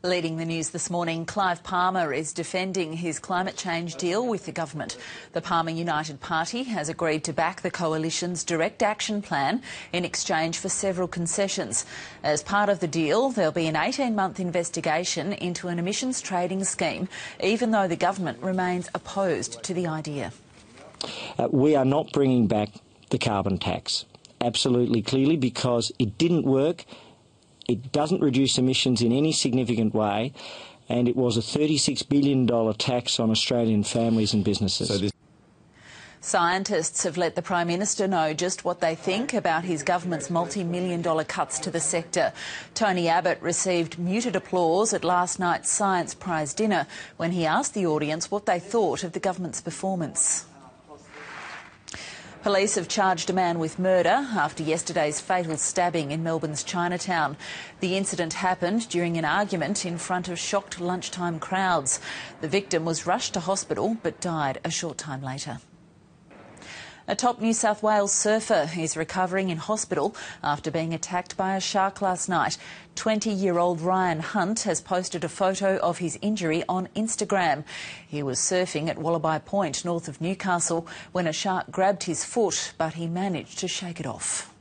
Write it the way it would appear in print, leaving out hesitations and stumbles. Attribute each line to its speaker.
Speaker 1: Leading the news this morning, Clive Palmer is defending his climate change deal with the government. The Palmer United Party has agreed to back the coalition's direct action plan in exchange for several concessions. As part of the deal, there'll be an 18-month investigation into an emissions trading scheme, even though the government remains opposed to the idea.
Speaker 2: We are not bringing back the carbon tax, absolutely clearly, because it didn't work. It doesn't reduce emissions in any significant way, and it was a $36 billion tax on Australian families and businesses.
Speaker 1: Scientists have let the Prime Minister know just what they think about his government's multi-million-dollar cuts to the sector. Tony Abbott received muted applause at last night's Science Prize dinner when he asked the audience what they thought of the government's performance. Police have charged a man with murder after yesterday's fatal stabbing in Melbourne's Chinatown. The incident happened during an argument in front of shocked lunchtime crowds. The victim was rushed to hospital but died a short time later. A top New South Wales surfer is recovering in hospital after being attacked by a shark last night. 20-year-old Ryan Hunt has posted a photo of his injury on Instagram. He was surfing at Wallaby Point, north of Newcastle, when a shark grabbed his foot, but he managed to shake it off.